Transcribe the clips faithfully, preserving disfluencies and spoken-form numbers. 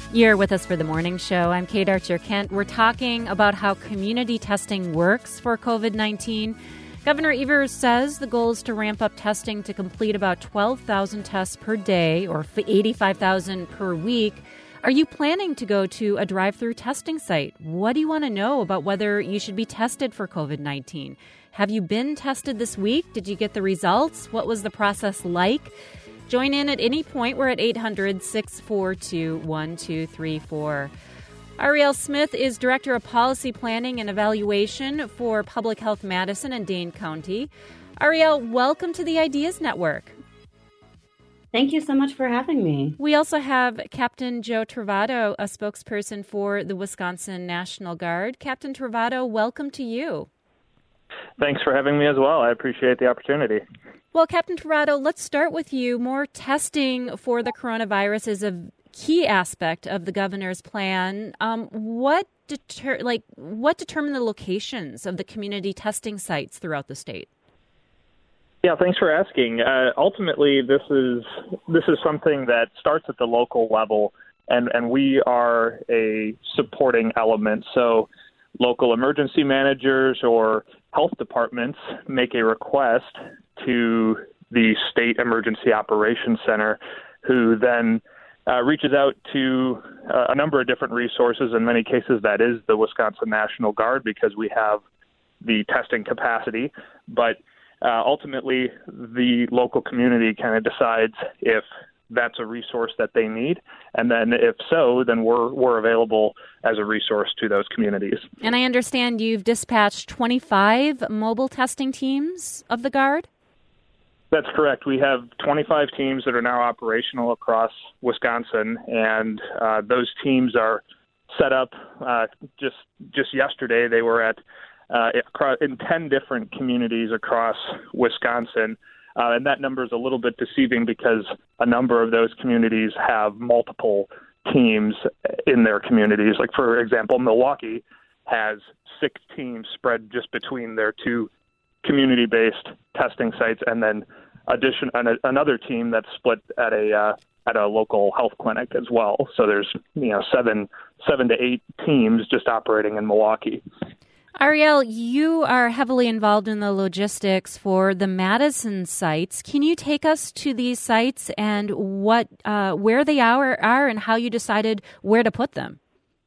You're with us for the morning show. I'm Kate Archer-Kent. We're talking about how community testing works for covid nineteen. Governor Evers says the goal is to ramp up testing to complete about twelve thousand tests per day or eighty-five thousand per week. Are you planning to go to a drive-through testing site? What do you want to know about whether you should be tested for covid nineteen? Have you been tested this week? Did you get the results? What was the process like? Join in at any point. We're at eight hundred, six four two, one two three four. Arielle Smith is Director of Policy Planning and Evaluation for Public Health Madison and Dane County. Arielle, welcome to the Ideas Network. Thank you so much for having me. We also have Captain Joe Trovato, a spokesperson for the Wisconsin National Guard. Captain Trovato, welcome to you. Thanks for having me as well. I appreciate the opportunity. Well, Captain Trovato, let's start with you. More testing for the coronavirus is a key aspect of the governor's plan. Um, what deter, like what determined the locations of the community testing sites throughout the state? Yeah, thanks for asking. Uh, ultimately, this is this is something that starts at the local level, and, and we are a supporting element. So local emergency managers or health departments make a request to the State Emergency Operations Center, who then uh, reaches out to uh, a number of different resources. In many cases, that is the Wisconsin National Guard, because we have the testing capacity. But uh, ultimately, the local community kind of decides if that's a resource that they need. And then if so, then we're we're available as a resource to those communities. And I understand you've dispatched twenty-five mobile testing teams of the Guard? That's correct. We have twenty-five teams that are now operational across Wisconsin, and uh, those teams are set up uh, just just yesterday. They were at uh, in ten different communities across Wisconsin. Uh, and that number is a little bit deceiving because a number of those communities have multiple teams in their communities. Like, for example, Milwaukee has six teams spread just between their two community-based testing sites, and then addition an, another team that's split at a uh, at a local health clinic as well. So there's you know seven seven to eight teams just operating in Milwaukee. Arielle, you are heavily involved in the logistics for the Madison sites. Can you take us to these sites and what, uh, where they are, are and how you decided where to put them?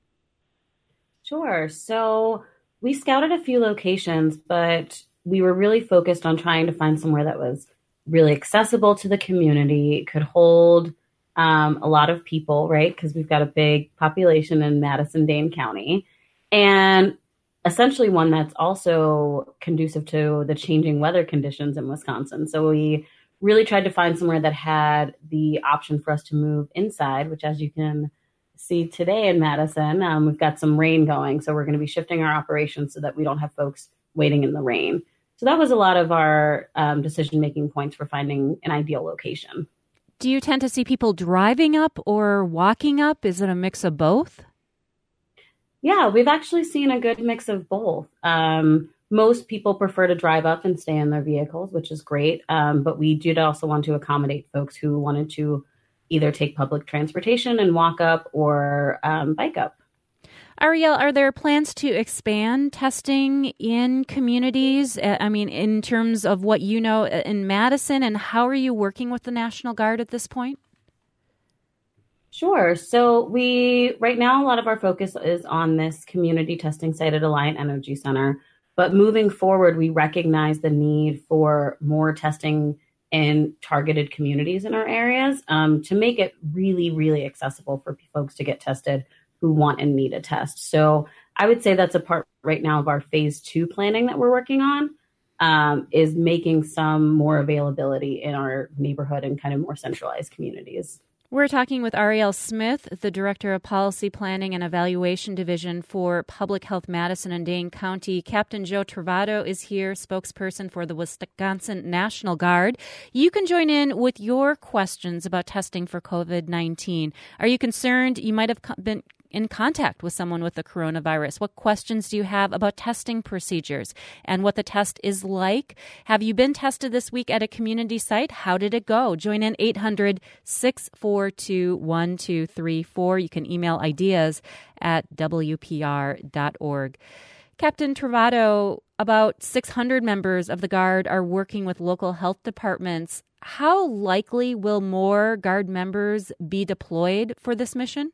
Sure. So we scouted a few locations, but we were really focused on trying to find somewhere that was really accessible to the community, could hold um, a lot of people, right? Because we've got a big population in Madison, Dane County. And essentially one that's also conducive to the changing weather conditions in Wisconsin. So we really tried to find somewhere that had the option for us to move inside, which, as you can see today in Madison, um, we've got some rain going. So we're going to be shifting our operations so that we don't have folks waiting in the rain. So that was a lot of our um, decision-making points for finding an ideal location. Do you tend to see people driving up or walking up? Is it a mix of both? Yeah, we've actually seen a good mix of both. Um, most people prefer to drive up and stay in their vehicles, which is great. Um, but we did also want to accommodate folks who wanted to either take public transportation and walk up or um, bike up. Arielle, are there plans to expand testing in communities? I mean, in terms of what you know in Madison, and how are you working with the National Guard at this point? Sure. So we, right now, a lot of our focus is on this community testing site at Alliant Energy Center. But moving forward, we recognize the need for more testing in targeted communities in our areas um, to make it really, really accessible for folks to get tested who want and need a test. So I would say that's a part right now of our phase two planning that we're working on, um, is making some more availability in our neighborhood and kind of more centralized communities. We're talking with Arielle Smith, the Director of Policy Planning and Evaluation Division for Public Health Madison and Dane County. Captain Joe Trovato is here, spokesperson for the Wisconsin National Guard. You can join in with your questions about testing for covid nineteen. Are you concerned you might have been in contact with someone with the coronavirus? What questions do you have about testing procedures and what the test is like? Have you been tested this week at a community site? How did it go? Join in eight hundred, six four two, one two three four. You can email ideas at w p r dot org. Captain Trovato, about six hundred members of the Guard are working with local health departments. How likely will more Guard members be deployed for this mission?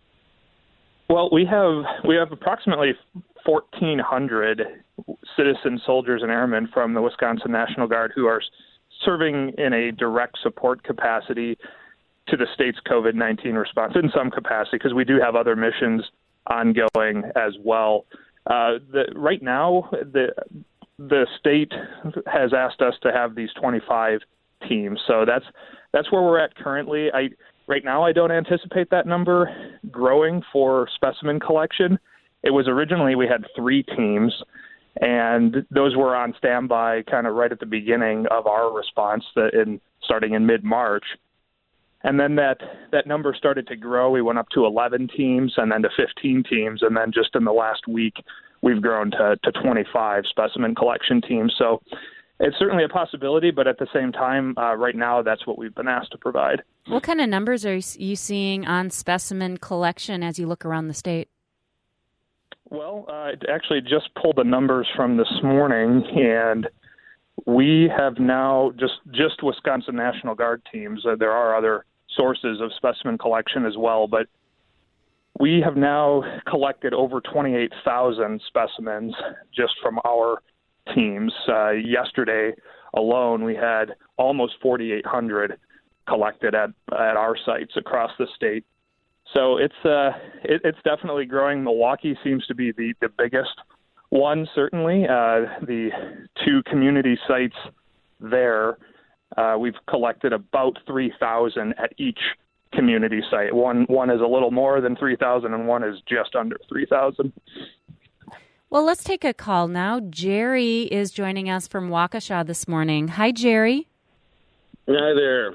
Well, we have we have approximately fourteen hundred citizen soldiers and airmen from the Wisconsin National Guard who are serving in a direct support capacity to the state's COVID nineteen response in some capacity, because we do have other missions ongoing as well. Uh, the, right now, the the state has asked us to have these twenty-five teams, so that's that's where we're at currently. I right now I don't anticipate that number growing for specimen collection. It was originally we had three teams, and those were on standby kind of right at the beginning of our response, that in starting in mid-March. And then that, that number started to grow. We went up to eleven teams and then to fifteen teams. And then just in the last week, we've grown to, to twenty-five specimen collection teams. So it's certainly a possibility, but at the same time, uh, right now, that's what we've been asked to provide. What kind of numbers are you seeing on specimen collection as you look around the state? Well, uh, I actually just pulled the numbers from this morning, and we have now just, just Wisconsin National Guard teams. Uh, there are other sources of specimen collection as well, but we have now collected over twenty-eight thousand specimens just from our teams. Uh, yesterday alone, we had almost forty-eight hundred collected at at our sites across the state. So it's uh, it, it's definitely growing. Milwaukee seems to be the, the biggest one, certainly. Uh, the two community sites there, uh, we've collected about three thousand at each community site. One one is a little more than three thousand, and one is just under three thousand. Well, let's take a call now. Jerry is joining us from Waukesha this morning. Hi, Jerry. Hi there.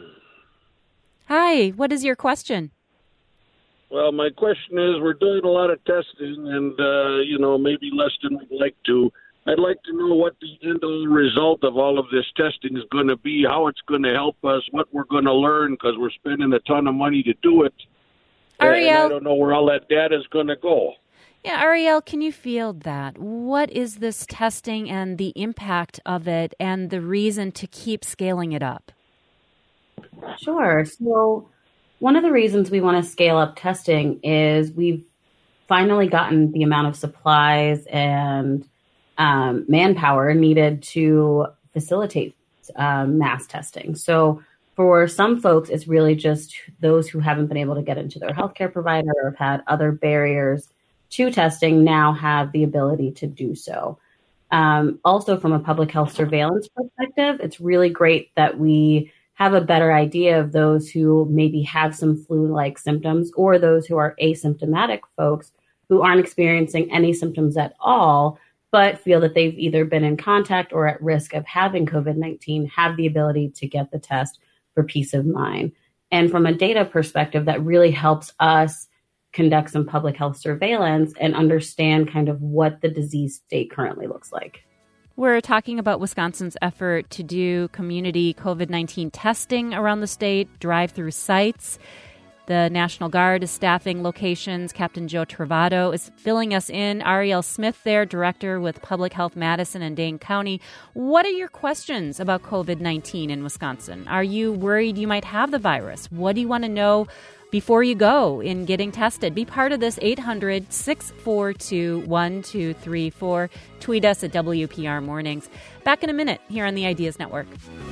Hi. What is your question? Well, my question is, we're doing a lot of testing and, uh, you know, maybe less than we'd like to. I'd like to know what the end result of all of this testing is going to be, how it's going to help us, what we're going to learn, because we're spending a ton of money to do it. Ariel, and I don't know where all that data is going to go. Yeah, Ariel, can you field that? What is this testing and the impact of it and the reason to keep scaling it up? Sure. So one of the reasons we want to scale up testing is we've finally gotten the amount of supplies and um, manpower needed to facilitate um, mass testing. So for some folks, it's really just those who haven't been able to get into their healthcare provider or have had other barriers to testing now have the ability to do so. Um, also, from a public health surveillance perspective, it's really great that we have a better idea of those who maybe have some flu-like symptoms or those who are asymptomatic folks who aren't experiencing any symptoms at all, but feel that they've either been in contact or at risk of having COVID nineteen, have the ability to get the test for peace of mind. And from a data perspective, that really helps us conduct some public health surveillance and understand kind of what the disease state currently looks like. We're talking about Wisconsin's effort to do community COVID nineteen testing around the state, drive-through sites. The National Guard is staffing locations. Captain Joe Trovato is filling us in. Ariel Smith there, director with Public Health Madison and Dane County. What are your questions about COVID nineteen in Wisconsin? Are you worried you might have the virus? What do you want to know before you go in getting tested? Be part of this. Eight hundred, six four two, one two three four. Tweet us at W P R Mornings. Back in a minute here on the Ideas Network.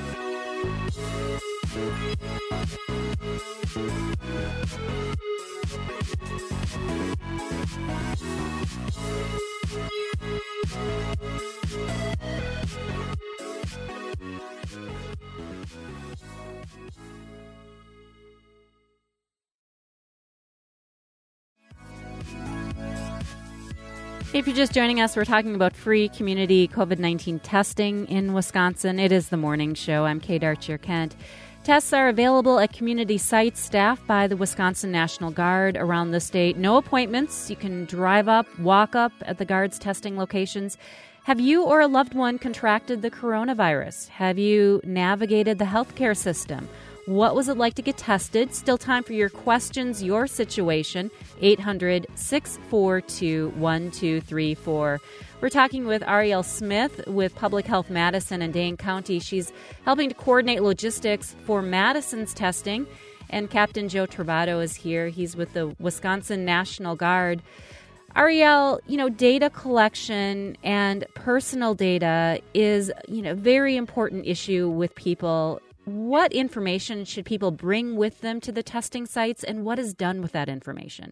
If you're just joining us, we're talking about free community COVID nineteen testing in Wisconsin. It is the morning show. I'm Kate Archer-Kent. Tests are available at community sites staffed by the Wisconsin National Guard around the state. No appointments. You can drive up, walk up at the Guard's testing locations. Have you or a loved one contracted the coronavirus? Have you navigated the healthcare system? What was it like to get tested? Still time for your questions, your situation. eight hundred, six four two, one two three four. We're talking with Arielle Smith with Public Health Madison and Dane County. She's helping to coordinate logistics for Madison's testing. And Captain Joe Trovato is here. He's with the Wisconsin National Guard. Arielle, you know, data collection and personal data is, you know, a very important issue with people. What information should people bring with them to the testing sites, and what is done with that information?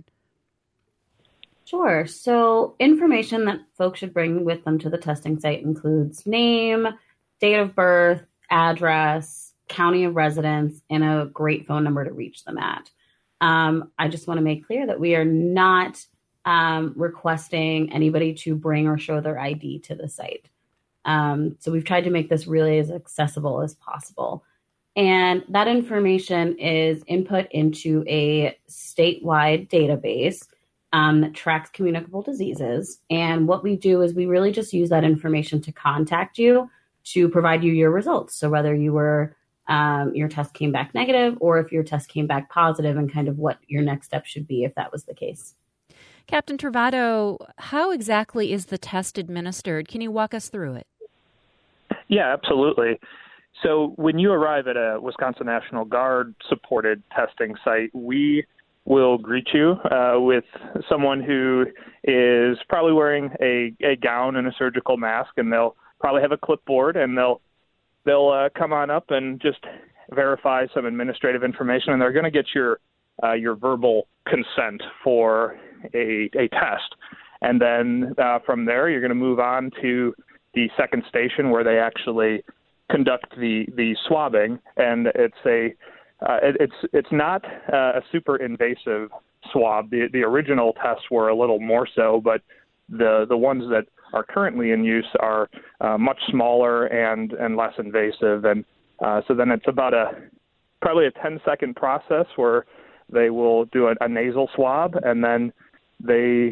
Sure. So information that folks should bring with them to the testing site includes name, date of birth, address, county of residence, and a great phone number to reach them at. Um, I just want to make clear that we are not um, requesting anybody to bring or show their I D to the site. Um, so we've tried to make this really as accessible as possible. And that information is input into a statewide database Um, that tracks communicable diseases. And what we do is we really just use that information to contact you to provide you your results. So whether you were, um, your test came back negative or if your test came back positive, and kind of what your next step should be if that was the case. Captain Trovato, how exactly is the test administered? Can you walk us through it? Yeah, absolutely. So when you arrive at a Wisconsin National Guard supported testing site, we will greet you uh, with someone who is probably wearing a, a gown and a surgical mask, and they'll probably have a clipboard, and they'll they'll uh, come on up and just verify some administrative information, and they're going to get your uh, your verbal consent for a, a test. And then uh, from there, you're going to move on to the second station where they actually conduct the, the swabbing, and it's a Uh, it, it's it's not uh, a super invasive swab. The the original tests were a little more so, but the the ones that are currently in use are uh, much smaller and, and less invasive. And uh, so then it's about a probably a ten second process where they will do a, a nasal swab, and then they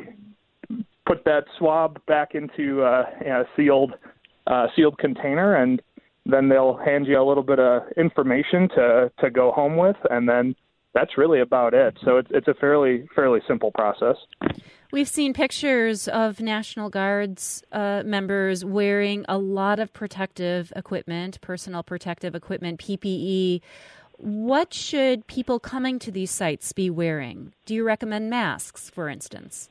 put that swab back into uh, a sealed uh, sealed container, and then they'll hand you a little bit of information to, to go home with, and then that's really about it. So it's it's a fairly fairly simple process. We've seen pictures of National Guard's uh, members wearing a lot of protective equipment, personal protective equipment, P P E. What should people coming to these sites be wearing? Do you recommend masks, for instance?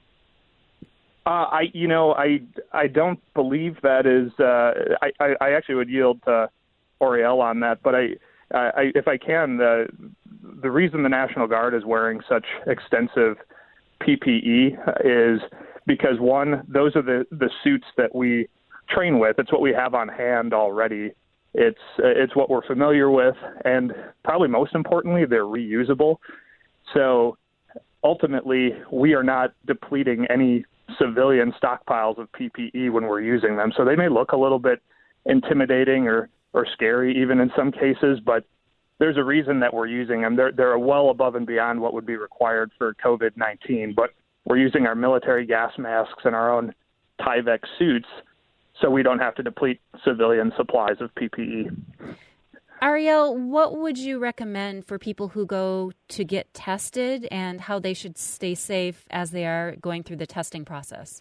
Uh, I, you know, I, I don't believe that is. Uh, I, I, I actually would yield to Arielle on that, but I, I, if I can, the the reason the National Guard is wearing such extensive P P E is because one, those are the, the suits that we train with. It's what we have on hand already. It's it's what we're familiar with, and probably most importantly, they're reusable. So ultimately, we are not depleting any civilian stockpiles of P P E when we're using them. So they may look a little bit intimidating or, or scary even in some cases, but there's a reason that we're using them. They're, they're well above and beyond what would be required for COVID nineteen, but we're using our military gas masks and our own Tyvek suits so we don't have to deplete civilian supplies of P P E. Arielle, what would you recommend for people who go to get tested and how they should stay safe as they are going through the testing process?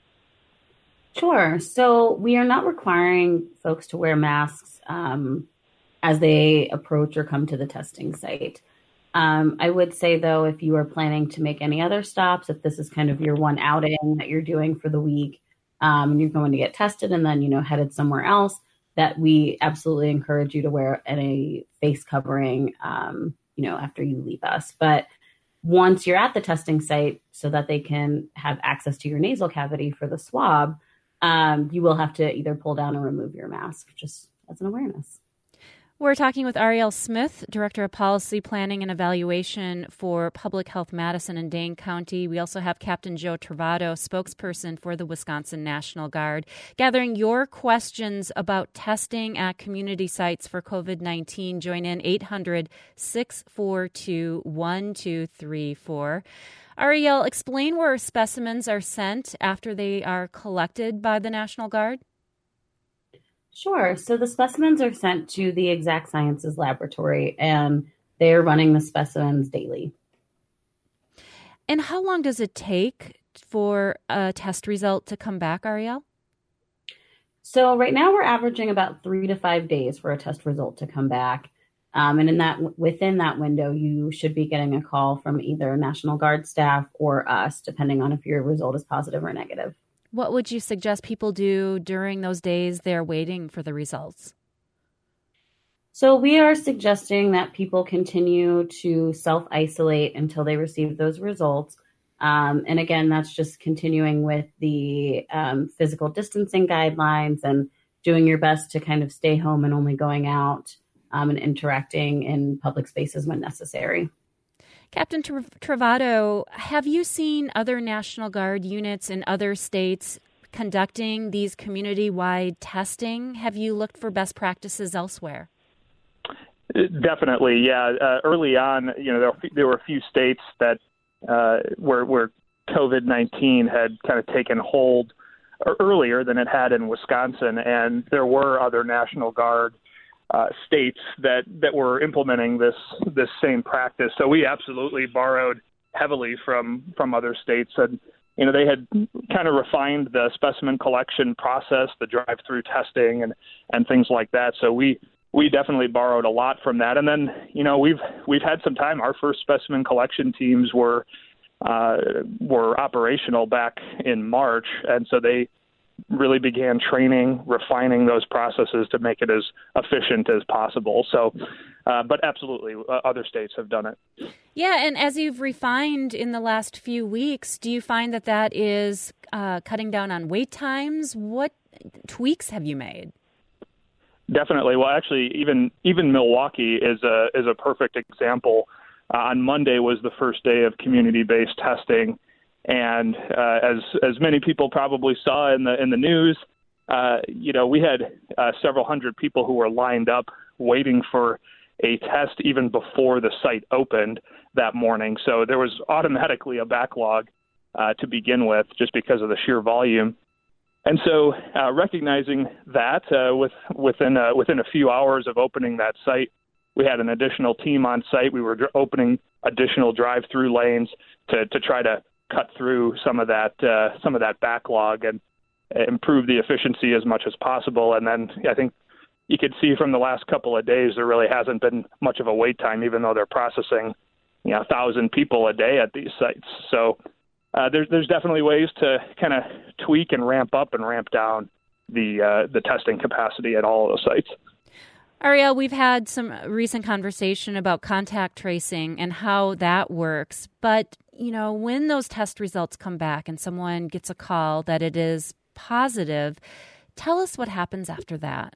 Sure. So we are not requiring folks to wear masks um, as they approach or come to the testing site. Um, I would say, though, if you are planning to make any other stops, if this is kind of your one outing that you're doing for the week, um, and you're going to get tested and then, you know, headed somewhere else, that we absolutely encourage you to wear a face covering, um, you know, after you leave us. But once you're at the testing site so that they can have access to your nasal cavity for the swab, um, you will have to either pull down or remove your mask, just as an awareness. We're talking with Arielle Smith, Director of Policy Planning and Evaluation for Public Health Madison and Dane County. We also have Captain Joe Trovato, spokesperson for the Wisconsin National Guard, gathering your questions about testing at community sites for COVID nineteen. Join in eight hundred, six four two, one two three four. Arielle, explain where specimens are sent after they are collected by the National Guard. Sure. So the specimens are sent to the Exact Sciences Laboratory, and they're running the specimens daily. And how long does it take for a test result to come back, Arielle? So right now we're averaging about three to five days for a test result to come back. Um, and in that within that window, you should be getting a call from either National Guard staff or us, depending on if your result is positive or negative. What would you suggest people do during those days they're waiting for the results? So we are suggesting that people continue to self-isolate until they receive those results. Um, and again, that's just continuing with the um, physical distancing guidelines and doing your best to kind of stay home and only going out um, and interacting in public spaces when necessary. Captain Trovato, have you seen other National Guard units in other states conducting these community-wide testing? Have you looked for best practices elsewhere? Definitely, yeah. Uh, early on, you know, there, there were a few states that uh, where, where COVID nineteen had kind of taken hold earlier than it had in Wisconsin, and there were other National Guard Uh, states that, that were implementing this this same practice. So we absolutely borrowed heavily from, from other states. And, you know, they had kind of refined the specimen collection process, the drive-through testing and, and things like that. So we we definitely borrowed a lot from that. And then, you know, we've we've had some time. Our first specimen collection teams were uh, were operational back in March. And so they really began training, refining those processes to make it as efficient as possible. So, uh, but absolutely, uh, other states have done it. Yeah, and as you've refined in the last few weeks, do you find that that is uh, cutting down on wait times? What tweaks have you made? Definitely. Well, actually, even even Milwaukee is a is a perfect example. Uh, on Monday was the first day of community-based testing. And uh, as as many people probably saw in the in the news, uh, you know, we had uh, several hundred people who were lined up waiting for a test even before the site opened that morning. So there was automatically a backlog uh, to begin with, just because of the sheer volume. And so, uh, recognizing that, uh, with within a, within a few hours of opening that site, we had an additional team on site. We were dr- opening additional drive-through lanes to to try to cut through some of that uh, some of that backlog and improve the efficiency as much as possible. And then I think you could see from the last couple of days there really hasn't been much of a wait time, even though they're processing, you know, a thousand people a day at these sites. So uh, there's there's definitely ways to kind of tweak and ramp up and ramp down the uh, the testing capacity at all of those sites. Arielle, we've had some recent conversation about contact tracing and how that works. But, you know, when those test results come back and someone gets a call that it is positive, tell us what happens after that.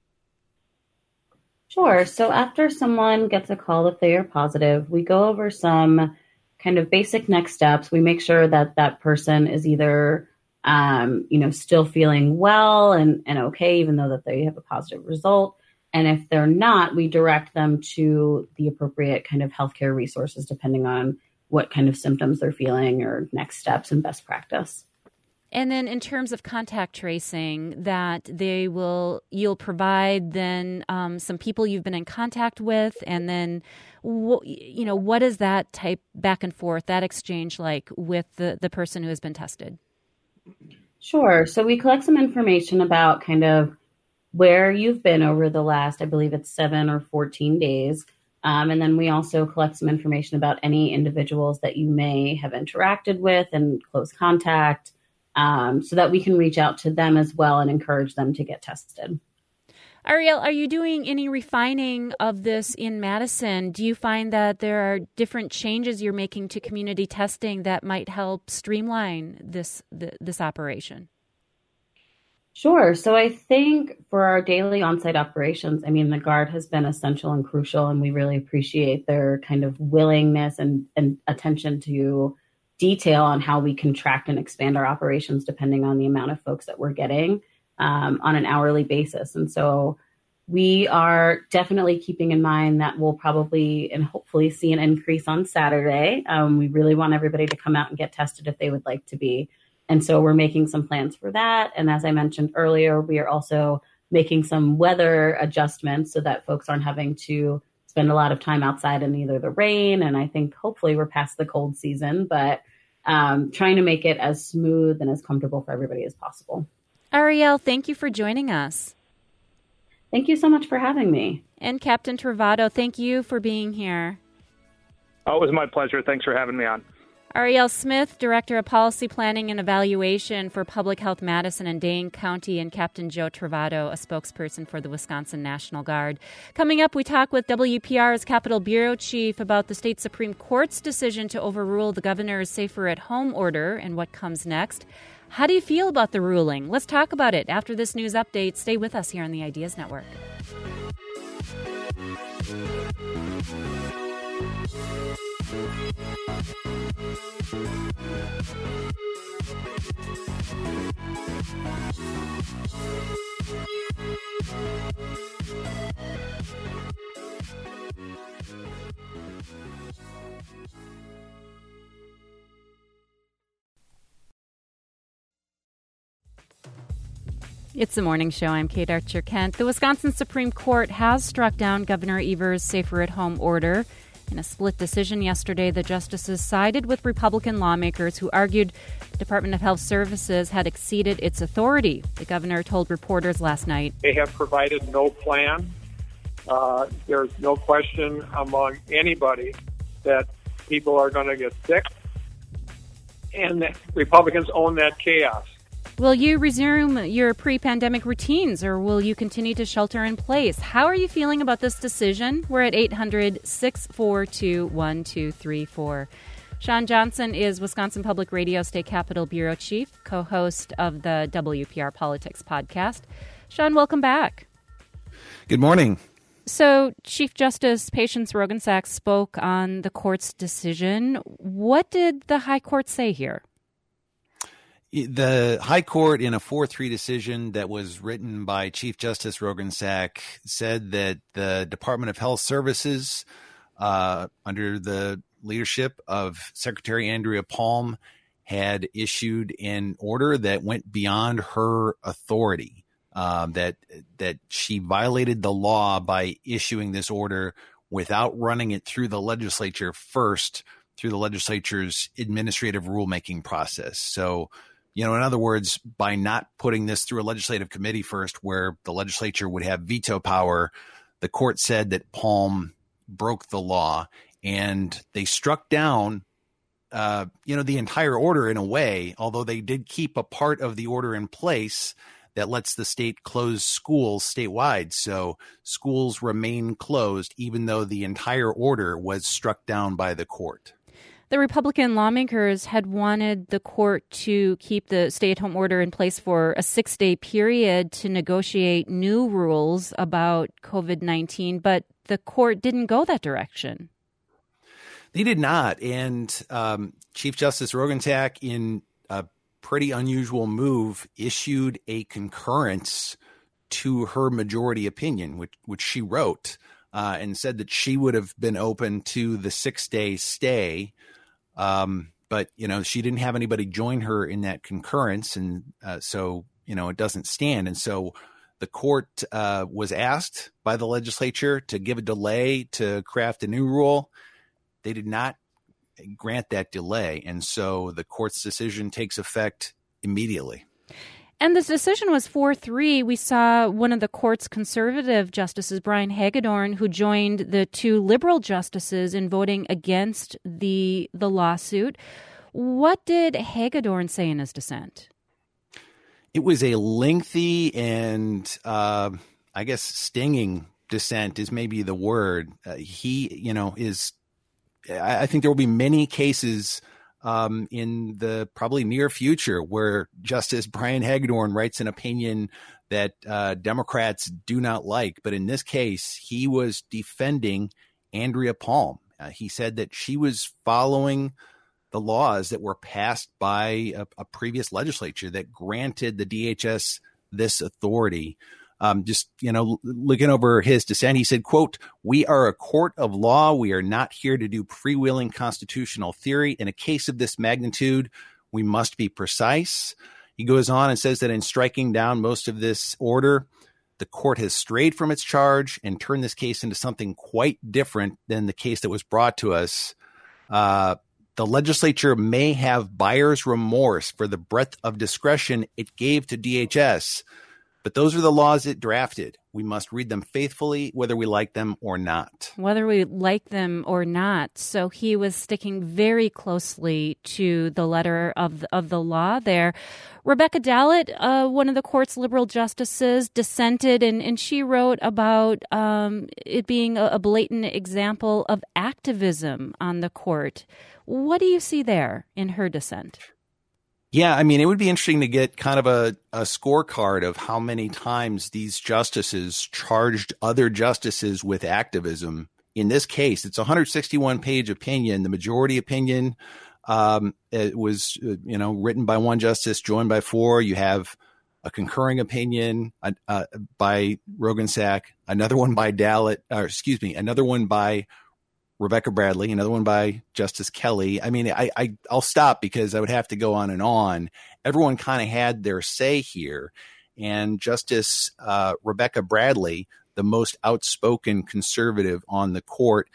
Sure. So after someone gets a call that they are positive, we go over some kind of basic next steps. We make sure that that person is either, um, you know, still feeling well and, and okay, even though that they have a positive result. And if they're not, we direct them to the appropriate kind of healthcare resources, depending on what kind of symptoms they're feeling or next steps and best practice. And then in terms of contact tracing, that they will, you'll provide then um, some people you've been in contact with, and then, wh- you know, what is that type back and forth, that exchange like with the, the person who has been tested? Sure. So we collect some information about kind of where you've been over the last, I believe it's seven or fourteen days. Um, and then we also collect some information about any individuals that you may have interacted with in close contact, um, so that we can reach out to them as well and encourage them to get tested. Arielle, are you doing any refining of this in Madison? Do you find that there are different changes you're making to community testing that might help streamline this th- this operation? Sure. So I think for our daily on-site operations, I mean, the Guard has been essential and crucial, and we really appreciate their kind of willingness and, and attention to detail on how we contract and expand our operations depending on the amount of folks that we're getting um, on an hourly basis. And so we are definitely keeping in mind that we'll probably and hopefully see an increase on Saturday. Um, we really want everybody to come out and get tested if they would like to be. And so we're making some plans for that. And as I mentioned earlier, we are also making some weather adjustments so that folks aren't having to spend a lot of time outside in either the rain. And I think hopefully we're past the cold season, but um, trying to make it as smooth and as comfortable for everybody as possible. Ariel, thank you for joining us. Thank you so much for having me. And Captain Travado, thank you for being here. Oh, it was my pleasure. Thanks for having me on. Ariel Smith, Director of Policy Planning and Evaluation for Public Health Madison and Dane County, and Captain Joe Travado, a spokesperson for the Wisconsin National Guard. Coming up, we talk with W P R's Capitol Bureau Chief about the state Supreme Court's decision to overrule the governor's Safer at Home order and what comes next. How do you feel about the ruling? Let's talk about it after this news update. Stay with us here on the Ideas Network. It's the morning show. I'm Kate Archer-Kent. The Wisconsin Supreme Court has struck down Governor Evers' Safer at Home order. In a split decision yesterday, the justices sided with Republican lawmakers who argued the Department of Health Services had exceeded its authority. The governor told reporters last night, "They have provided no plan. Uh, there's no question among anybody that people are going to get sick, and that Republicans own that chaos." Will you resume your pre-pandemic routines, or will you continue to shelter in place? How are you feeling about this decision? We're at eight hundred, six four two, one two three four. Sean Johnson is Wisconsin Public Radio State Capitol Bureau Chief, co-host of the W P R Politics podcast. Sean, welcome back. Good morning. So Chief Justice Patience Roggensack spoke on the court's decision. What did the High Court say here? The High Court, in a four three decision that was written by Chief Justice Roggensack, said that the Department of Health Services, uh, under the leadership of Secretary Andrea Palm, had issued an order that went beyond her authority, uh, that that she violated the law by issuing this order without running it through the legislature first, through the legislature's administrative rulemaking process. So, you know, in other words, by not putting this through a legislative committee first, where the legislature would have veto power, the court said that Palm broke the law, and they struck down, uh, you know, the entire order in a way, although they did keep a part of the order in place that lets the state close schools statewide. So schools remain closed, even though the entire order was struck down by the court. The Republican lawmakers had wanted the court to keep the stay-at-home order in place for a six-day period to negotiate new rules about COVID nineteen, but the court didn't go that direction. They did not. And um, Chief Justice Roggensack, in a pretty unusual move, issued a concurrence to her majority opinion, which, which she wrote, uh, and said that she would have been open to the six-day stay. Um, but, you know, she didn't have anybody join her in that concurrence. And uh, so, you know, it doesn't stand. And so the court uh, was asked by the legislature to give a delay to craft a new rule. They did not grant that delay. And so the court's decision takes effect immediately. And this decision was four three. We saw one of the court's conservative justices, Brian Hagedorn, who joined the two liberal justices in voting against the the lawsuit. What did Hagedorn say in his dissent? It was a lengthy and, uh, I guess, stinging dissent is maybe the word. Uh, he, you know, is, I, I think there will be many cases um, in the probably near future, where Justice Brian Hagedorn writes an opinion that uh, Democrats do not like. But in this case, he was defending Andrea Palm. Uh, he said that she was following the laws that were passed by a, a previous legislature that granted the D H S this authority. Um, just, you know, looking over his dissent, he said, quote, "We are a court of law. We are not here to do freewheeling constitutional theory. In a case of this magnitude, we must be precise." He goes on and says that in striking down most of this order, the court has strayed from its charge and turned this case into something quite different than the case that was brought to us. Uh, the legislature may have buyer's remorse for the breadth of discretion it gave to D H S, but those are the laws it drafted. We must read them faithfully, whether we like them or not. Whether we like them or not. So he was sticking very closely to the letter of the, of the law there. Rebecca Dallet, uh, one of the court's liberal justices, dissented, and, and she wrote about um, it being a, a blatant example of activism on the court. What do you see there in her dissent? Yeah, I mean, it would be interesting to get kind of a, a scorecard of how many times these justices charged other justices with activism. In this case, it's a one hundred sixty-one page opinion. The majority opinion um, it was, you know, written by one justice, joined by four. You have a concurring opinion uh, uh, by Roggensack, another one by Dallet, or excuse me, another one by Rebecca Bradley, another one by Justice Kelly. I mean, I, I, I'll stop because I would have to go on and on. Everyone kind of had their say here. And Justice uh, Rebecca Bradley, the most outspoken conservative on the court,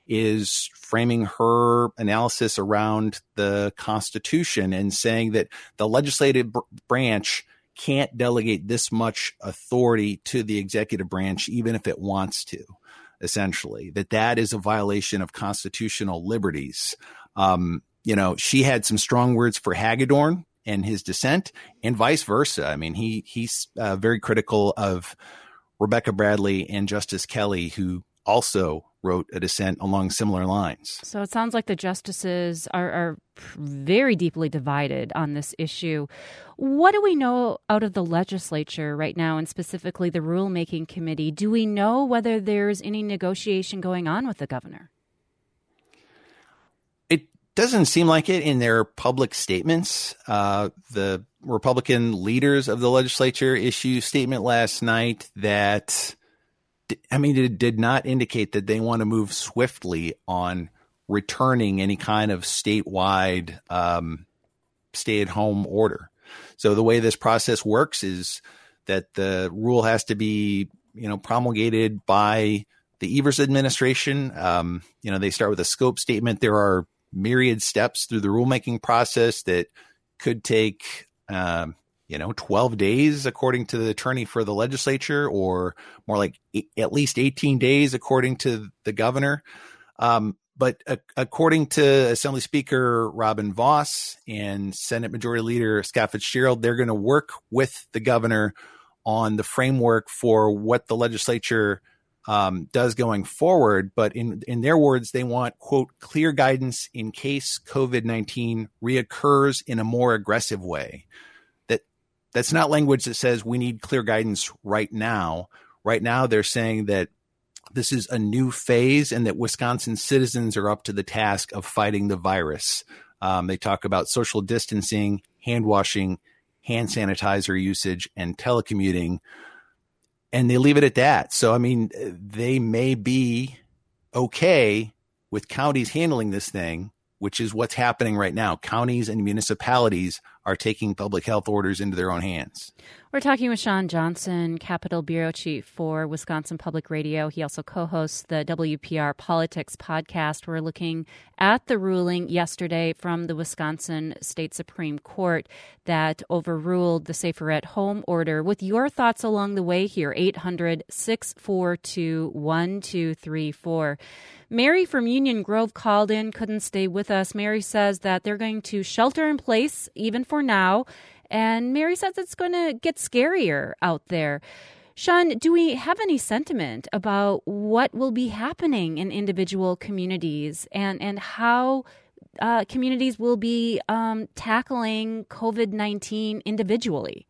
is framing her analysis around the Constitution and saying that the legislative br- branch can't delegate this much authority to the executive branch, even if it wants to. Essentially, that that is a violation of constitutional liberties. Um, you know, she had some strong words for Hagedorn and his dissent, and vice versa. I mean, he he's uh, very critical of Rebecca Bradley and Justice Kelly, who also wrote a dissent along similar lines. So it sounds like the justices are, are very deeply divided on this issue. What do we know out of the legislature right now, and specifically the rulemaking committee? Do we know whether there's any negotiation going on with the governor? It doesn't seem like it in their public statements. Uh, the Republican leaders of the legislature issued a statement last night that I mean, it did not indicate that they want to move swiftly on returning any kind of statewide um, stay-at-home order. So the way this process works is that the rule has to be, you know, promulgated by the Evers administration. Um, you know, they start with a scope statement. There are myriad steps through the rulemaking process that could take um, you know, twelve days, according to the attorney for the legislature, or more like eight, at least eighteen days, according to the governor. Um, but uh, according to Assembly Speaker Robin Vos and Senate Majority Leader Scott Fitzgerald, they're going to work with the governor on the framework for what the legislature um, does going forward. But in, in their words, they want, quote, clear guidance in case COVID nineteen reoccurs in a more aggressive way. That's not language that says we need clear guidance right now. Right now, they're saying that this is a new phase and that Wisconsin citizens are up to the task of fighting the virus. Um, they talk about social distancing, hand washing, hand sanitizer usage, and telecommuting, and they leave it at that. So, I mean, they may be okay with counties handling this thing, which is what's happening right now. Counties and municipalities are taking public health orders into their own hands. We're talking with Shawn Johnson, Capitol Bureau Chief for Wisconsin Public Radio. He also co-hosts the W P R Politics podcast. We're looking at the ruling yesterday from the Wisconsin State Supreme Court that overruled the Safer at Home order. With your thoughts along the way here, eight hundred, six four two, one two three four. Mary from Union Grove called in, couldn't stay with us. Mary says that they're going to shelter in place, even for now. And Mary says it's going to get scarier out there. Shawn, do we have any sentiment about what will be happening in individual communities and, and how uh, communities will be um, tackling COVID nineteen individually?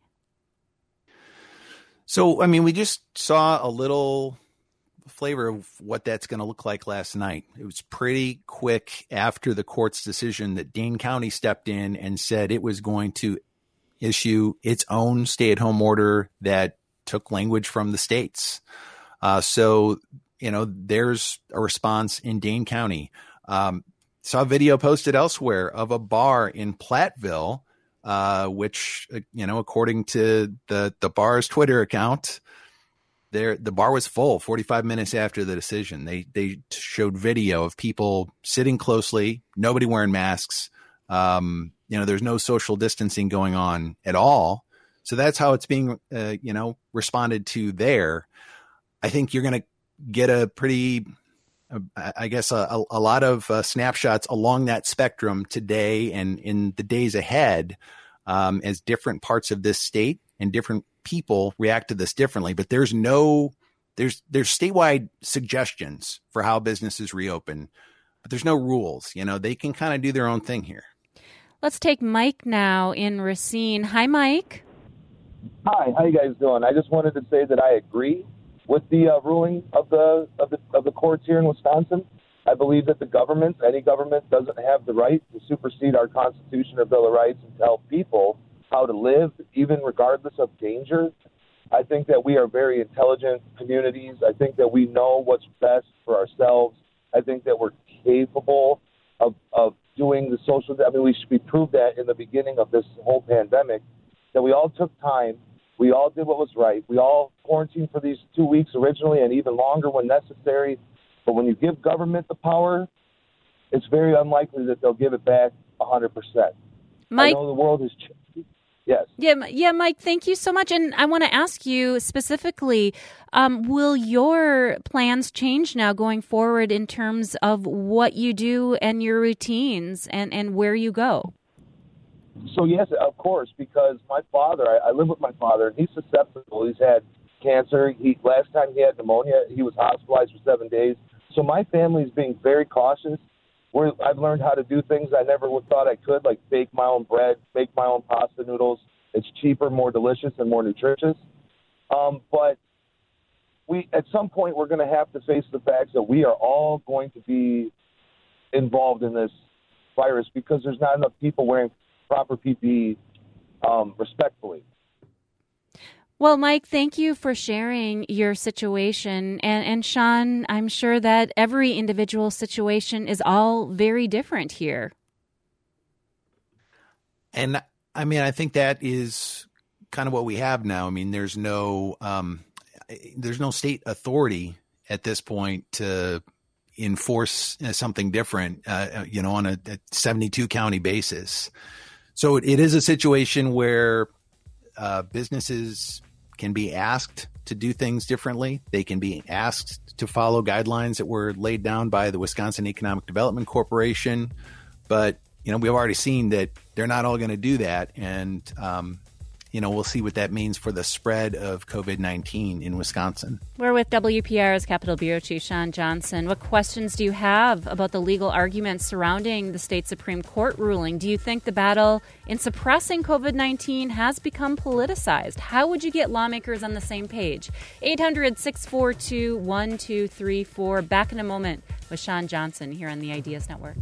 So, I mean, we just saw a little flavor of what that's going to look like last night. It was pretty quick after the court's decision that Dane County stepped in and said it was going to issue its own stay-at-home order that took language from the states. Uh, so, you know, there's a response in Dane County. Um, saw a video posted elsewhere of a bar in Platteville, uh, which, you know, according to the, the bar's Twitter account, there the bar was full forty-five minutes after the decision. They they showed video of people sitting closely, nobody wearing masks. Um, you know, there's no social distancing going on at all. So that's how it's being, uh, you know, responded to there. I think you're going to get a pretty, uh, I guess, a, a lot of uh, snapshots along that spectrum today and in the days ahead, um, as different parts of this state and different people react to this differently. But there's no, there's there's statewide suggestions for how businesses reopen, but there's no rules. You know, they can kind of do their own thing here. Let's take Mike now in Racine. Hi, Mike. Hi, how you guys doing? I just wanted to say that I agree with the uh, ruling of the, of the of the courts here in Wisconsin. I believe that the government, any government, doesn't have the right to supersede our Constitution or Bill of Rights and tell people how to live, even regardless of danger. I think that we are very intelligent communities. I think that we know what's best for ourselves. I think that we're capable of, of doing the social, I mean, we should be proved that in the beginning of this whole pandemic, that we all took time. We all did what was right. We all quarantined for these two weeks originally and even longer when necessary. But when you give government the power, it's very unlikely that they'll give it back one hundred percent. Mike, I know the world has changed. Yes. Yeah, yeah, Mike, thank you so much. And I want to ask you specifically, um, will your plans change now going forward in terms of what you do and your routines and, and where you go? So, yes, of course, because my father, I, I live with my father, and he's susceptible. He's had cancer. He Last time he had pneumonia, he was hospitalized for seven days. So my family is being very cautious. We're, I've learned how to do things I never would thought I could, like bake my own bread, bake my own pasta noodles. It's cheaper, more delicious, and more nutritious. Um, but we, at some point, we're going to have to face the facts that we are all going to be involved in this virus because there's not enough people wearing proper P P E um, respectfully. Well, Mike, thank you for sharing your situation. And, and Sean, I'm sure that every individual situation is all very different here. And I mean, I think that is kind of what we have now. I mean, there's no um, there's no state authority at this point to enforce something different, uh, you know, on a, a seventy-two county basis. So it, it is a situation where uh, businesses can be asked to do things differently. They can be asked to follow guidelines that were laid down by the Wisconsin Economic Development Corporation. But, you know, we've already seen that they're not all going to do that. And, um, you know, we'll see what that means for the spread of COVID nineteen in Wisconsin. We're with W P R's Capitol Bureau Chief Shawn Johnson. What questions do you have about the legal arguments surrounding the state Supreme Court ruling? Do you think the battle in suppressing COVID nineteen has become politicized? How would you get lawmakers on the same page? eight hundred, six four two, one two three four. Back in a moment with Shawn Johnson here on the Ideas Network.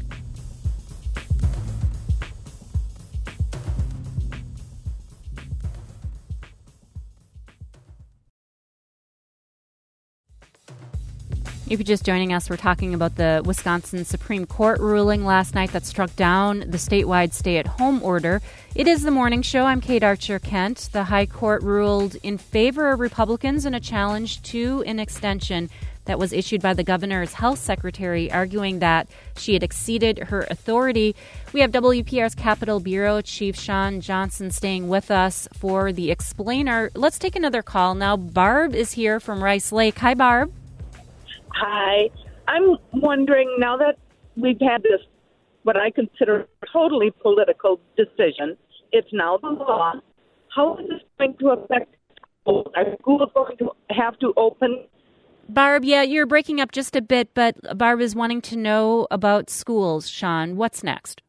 If you're just joining us, we're talking about the Wisconsin Supreme Court ruling last night that struck down the statewide stay-at-home order. It is the morning show. I'm Kate Archer-Kent. The High Court ruled in favor of Republicans in a challenge to an extension that was issued by the governor's health secretary, arguing that she had exceeded her authority. We have W P R's Capitol Bureau Chief Shawn Johnson staying with us for the explainer. Let's take another call now. Barb is here from Rice Lake. Hi, Barb. Hi. I'm wondering, now that we've had this, what I consider a totally political decision, it's now the law, how is this going to affect schools? Are schools going to have to open Barb, yeah, you're breaking up just a bit, but Barb is wanting to know about schools. Sean, what's next?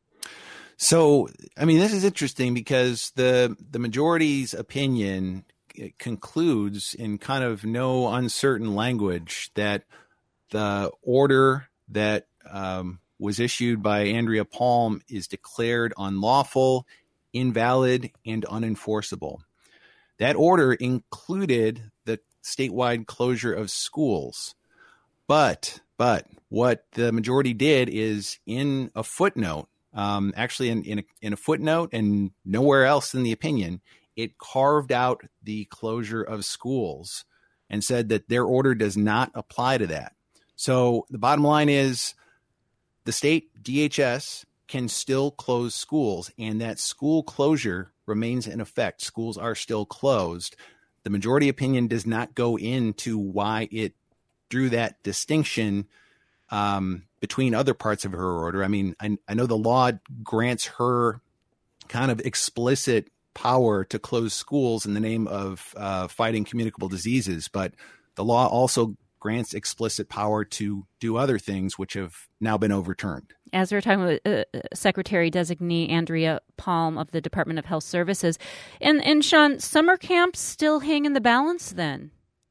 So, I mean, this is interesting because the the majority's opinion concludes in kind of no uncertain language that the order that um, was issued by Andrea Palm is declared unlawful, invalid, and unenforceable. That order included the statewide closure of schools. But, but what the majority did is in a footnote, um, actually in, in, a, in a footnote and nowhere else in the opinion, it carved out the closure of schools and said that their order does not apply to that. So the bottom line is the state D H S can still close schools, and that school closure remains in effect. Schools are still closed. The majority opinion does not go into why it drew that distinction um, between other parts of her order. I mean, I, I know the law grants her kind of explicit power to close schools in the name of uh, fighting communicable diseases, but the law also grants explicit power to do other things, which have now been overturned. As we were talking with uh, Secretary Designee Andrea Palm of the Department of Health Services. And, and Sean, summer camps still hang in the balance then?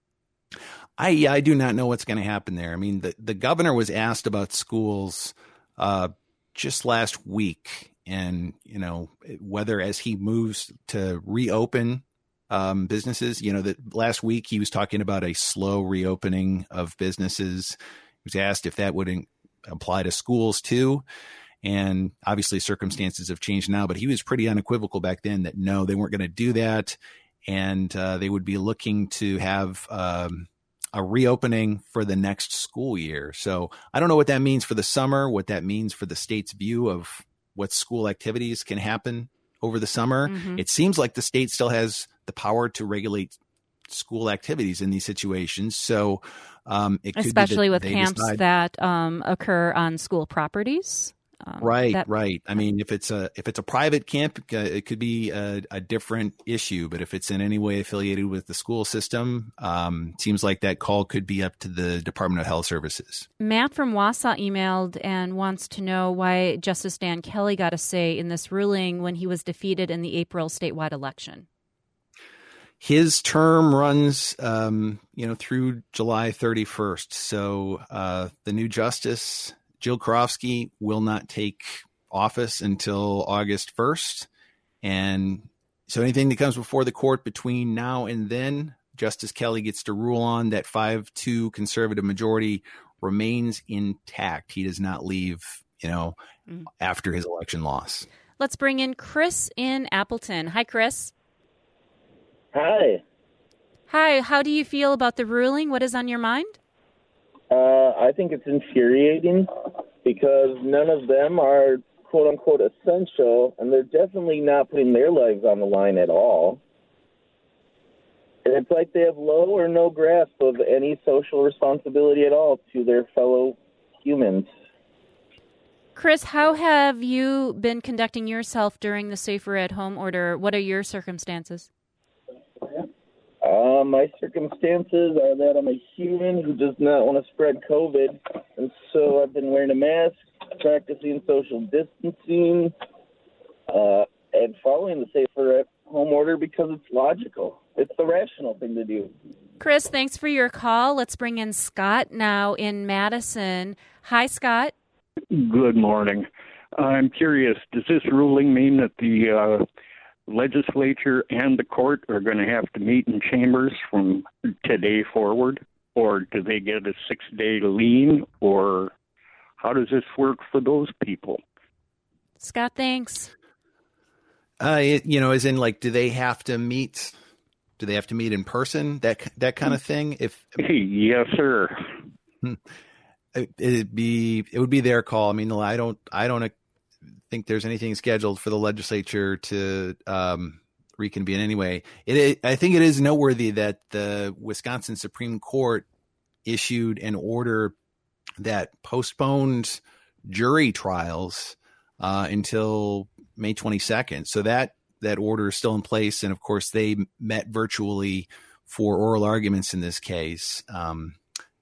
I I do not know what's going to happen there. I mean, the, the governor was asked about schools uh, just last week, and, you know, whether as he moves to reopen um, businesses, you know, that last week he was talking about a slow reopening of businesses. He was asked if that would in- apply to schools too. And obviously circumstances have changed now, but he was pretty unequivocal back then that no, they weren't going to do that. And uh, they would be looking to have um, a reopening for the next school year. So I don't know what that means for the summer, what that means for the state's view of what school activities can happen over the summer. Mm-hmm. It seems like the state still has the power to regulate school activities in these situations. So um, it could especially be that with camps decide, that um, occur on school properties. Um, right, that, right. I mean, if it's a if it's a private camp, uh, it could be a, a different issue. But if it's in any way affiliated with the school system, um, seems like that call could be up to the Department of Health Services. Matt from Wausau emailed and wants to know why Justice Dan Kelly got a say in this ruling when he was defeated in the April statewide election. His term runs, um, you know, through July thirty-first. So uh, the new justice, Jill Karofsky, will not take office until August first. And so anything that comes before the court between now and then, Justice Kelly gets to rule on. That five two conservative majority remains intact. He does not leave, you know, mm. after his election loss. Let's bring in Chris in Appleton. Hi, Chris. Hi. Hi. How do you feel about the ruling? What is on your mind? Uh, I think it's infuriating because none of them are quote-unquote essential, and they're definitely not putting their lives on the line at all. And it's like they have low or no grasp of any social responsibility at all to their fellow humans. Chris, how have you been conducting yourself during the Safer at Home order? What are your circumstances? Uh, my circumstances are that I'm a human who does not want to spread COVID, and so I've been wearing a mask, practicing social distancing, uh, and following the Safer at Home order because it's logical. It's the rational thing to do. Chris, thanks for your call. Let's bring in Scott now in Madison. Hi, Scott. Good morning. I'm curious, does this ruling mean that the uh, legislature and the court are going to have to meet in chambers from today forward, or do they get a six-day lean, or how does this work for those people? Scott, thanks. Uh, it, you know, as in, like, do they have to meet? Do they have to meet in person? That that kind of thing. If yes, sir. It, it'd be it would be their call. I mean, I don't I don't think there's anything scheduled for the legislature to um, reconvene anyway. It, it I think it is noteworthy that the Wisconsin Supreme Court issued an order that postponed jury trials uh, until May twenty-second. So that that order is still in place. And of course, they met virtually for oral arguments in this case. Um,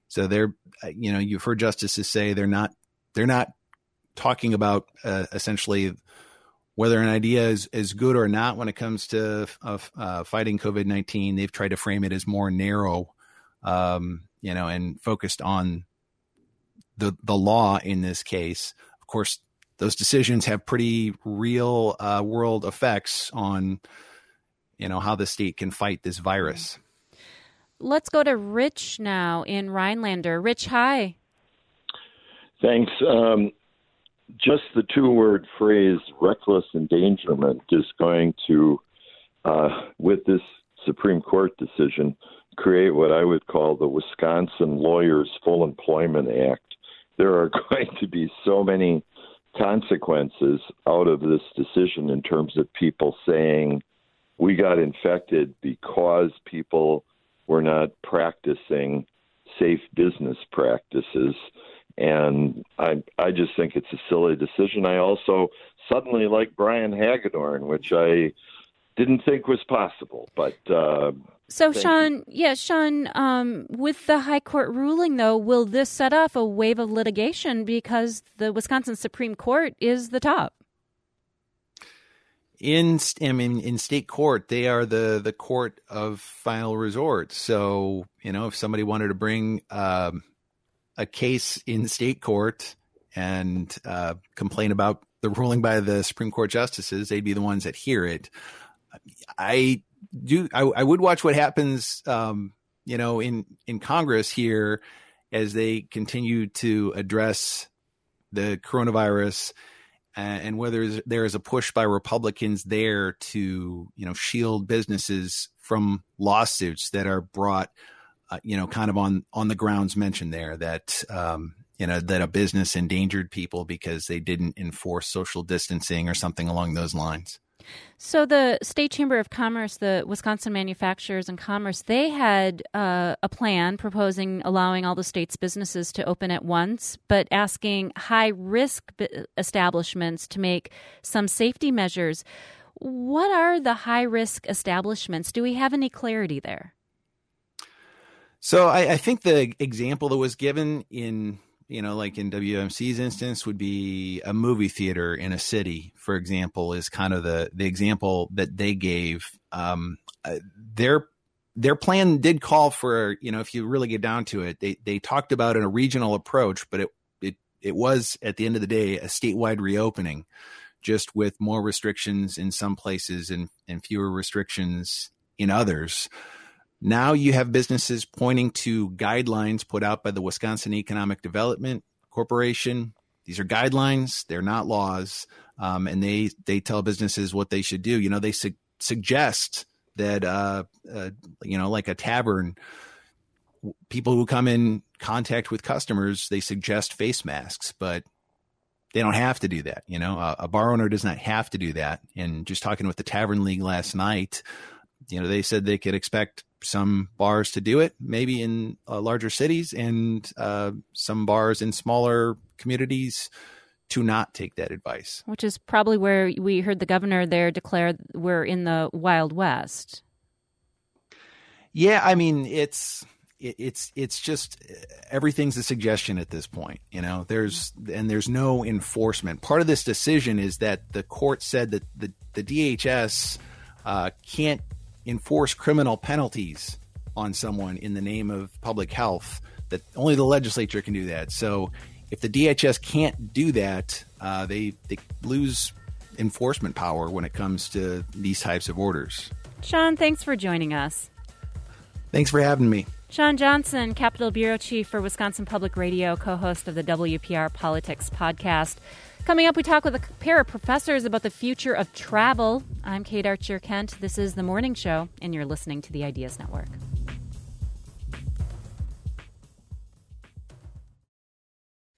So they're, you know, you've heard justices say they're not they're not talking about uh, essentially whether an idea is, is good or not when it comes to uh, uh, fighting COVID nineteen. They've tried to frame it as more narrow, um, you know, and focused on the the law in this case. Of course, those decisions have pretty real uh, world effects on, you know, how the state can fight this virus. Let's go to Rich now in Rhinelander. Rich, hi. Thanks. Um, just the two-word phrase reckless endangerment is going to, uh, with this Supreme Court decision, create what I would call the Wisconsin Lawyers Full Employment Act. There are going to be so many consequences out of this decision in terms of people saying we got infected because people were not practicing safe business practices. And I I just think it's a silly decision. I also suddenly like Brian Hagedorn, which I didn't think was possible. But uh, so, Sean, you. yeah, Sean, um, with the high court ruling, though, will this set off a wave of litigation because the Wisconsin Supreme Court is the top? In I mean, in state court, they are the, the court of final resort. So, you know, if somebody wanted to bring um, a case in state court and uh, complain about the ruling by the Supreme Court justices, they'd be the ones that hear it. I do. I, I would watch what happens, um, you know, in, in Congress here as they continue to address the coronavirus. And whether there is a push by Republicans there to, you know, shield businesses from lawsuits that are brought, uh, you know, kind of on, on the grounds mentioned there that, um, you know, that a business endangered people because they didn't enforce social distancing or something along those lines. So the State Chamber of Commerce, the Wisconsin Manufacturers and Commerce, they had uh, a plan proposing allowing all the state's businesses to open at once, but asking high-risk establishments to make some safety measures. What are the high-risk establishments? Do we have any clarity there? So I, I think the example that was given in you know, like in W M C's instance would be a movie theater in a city, for example, is kind of the, the example that they gave. Um, uh, their, their plan did call for, you know, if you really get down to it, they, they talked about in a regional approach, but it, it, it was at the end of the day, a statewide reopening, just with more restrictions in some places and, and fewer restrictions in others. Now you have businesses pointing to guidelines put out by the Wisconsin Economic Development Corporation. These are guidelines. They're not laws. Um, and they, they tell businesses what they should do. You know, they su- suggest that, uh, uh, you know, like a tavern, people who come in contact with customers, they suggest face masks, but they don't have to do that. You know, a, a bar owner does not have to do that. And just talking with the Tavern League last night, you know, they said they could expect some bars to do it, maybe in uh, larger cities, and uh, some bars in smaller communities to not take that advice. Which is probably where we heard the governor there declare we're in the Wild West. Yeah, I mean, it's it, it's it's just everything's a suggestion at this point. You know, there's and there's no enforcement. Part of this decision is that the court said that the the D H S uh, can't enforce criminal penalties on someone in the name of public health, that only the legislature can do that. So if the D H S can't do that, uh, they, they lose enforcement power when it comes to these types of orders. Sean, thanks for joining us. Thanks for having me. Sean Johnson, Capitol Bureau Chief for Wisconsin Public Radio, co-host of the W P R Politics podcast. Coming up, we talk with a pair of professors about the future of travel. I'm Kate Archer-Kent. This is The Morning Show, and you're listening to the Ideas Network.